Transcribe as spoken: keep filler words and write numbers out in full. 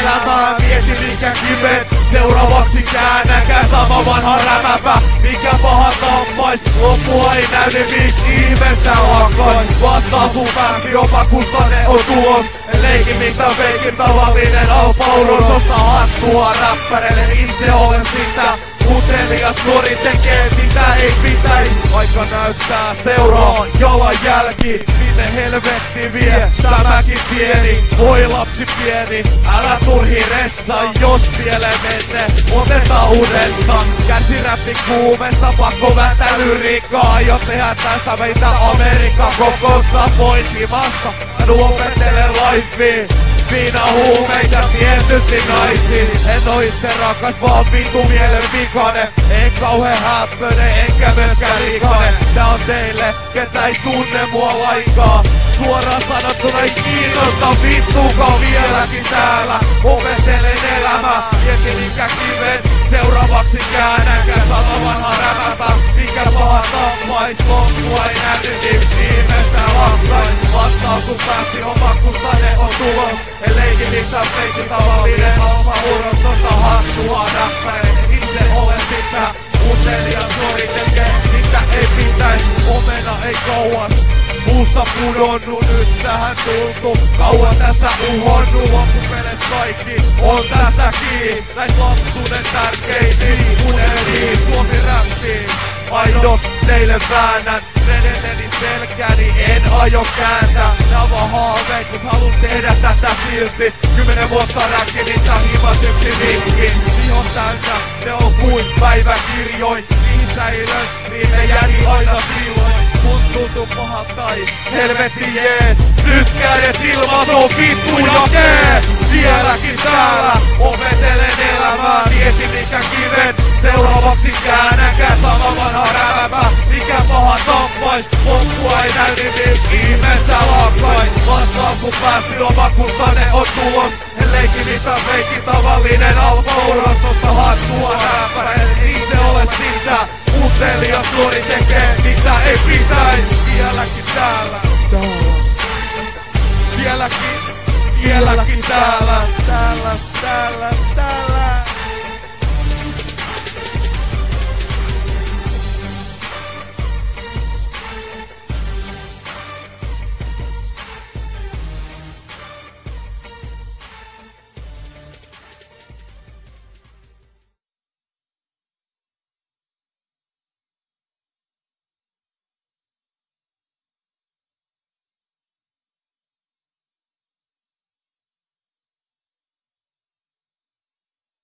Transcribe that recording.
elämää. Mietin ikä kivet, seuraavaksi käännäkää sama vanha rämäpä. Mikä paha tappais, loppua ei näy, niin miksi ihmeessä lakkais? Vastaa sun pääsi, jopa kustane on tulos. En leiki mitään feikin, tavallinen alfauros. Osta hattua räppäreille, itse olen sitä. Utelias nuori tekee mitä ei pitäis. Aika näyttää seuraa jalanjälki. Minne helvetti vie tämäkin pieni. Voi lapsi pieni, älä turhi ressa. Jos vielä menne, otetaan uudestaan. Käsiräppi kuumessa, pakko vääntää lyriikkaa. Aion tehdä tästä meitä Amerikan kokosta poisimasta. Mä opettelen lifea. Viina huumeita tietysti naisiin. En oo itse rakas, vaan vittu mielen vikanen. En kauhe häppönen, enkä myöskään likanen. Tää on teille, ketä ei tunne mua lainkaan. Suoraan sanottuna ei kiinnosta vittukaan vieläkin täällä. Opettelen elämää, mietin ikä kiven. Seuraavaksi käännäkää sama vanha rämäpä. Mikä paha tappais, loppua ei nähdy, niin ihmeessä lakkais. Vastaa kun päästi oma kustane on tulos. En leiki mitään feikki, tavallinen alfa uros. Osta hattua räppäreille, itse olen sitä. Utelias nuori tekee mitä ei pitäis. Omena ei kauas, muusta pudonnut, nyt tähän tultu. Kauan tässä uhonnut, loppupelet kaikki on tästä kiinni. Näis lapsuuden tärkeimpiin unelmiin, Suomi räppiin. Aidot teille väännän, Renetenin selkääni en aio kääntää. Nää vaan haaveet, mut halun tehdä tästä silti. Kymmenen vuotta räkkinissä himas yksi mikki. Ihon täynnä, ne on kuin päiväkirjoin. Niissä ei lös, niin ne jäni aina silloin. Mun tuntuu paha tai helvetti jees. Nyt kädet ilmas on vittu jakee. Vieläkin täällä opetelen elämää. Mietin mikä kivet, seuraavaksi käännäkää sama vanha rämäpä. Mikä paha tappais, loppua ei näy, niin miksi ihmeessä lakkais. Vastaa kun pääsi oma kustane on tulos. En leiki mitään feikki, tavallinen alfauros. Osta hattua räppäreille, itse olet sitä. Utelias nuori tekee mitä ei pitäis. Vieläkin täällä, vieläkin, vieläkin täällä.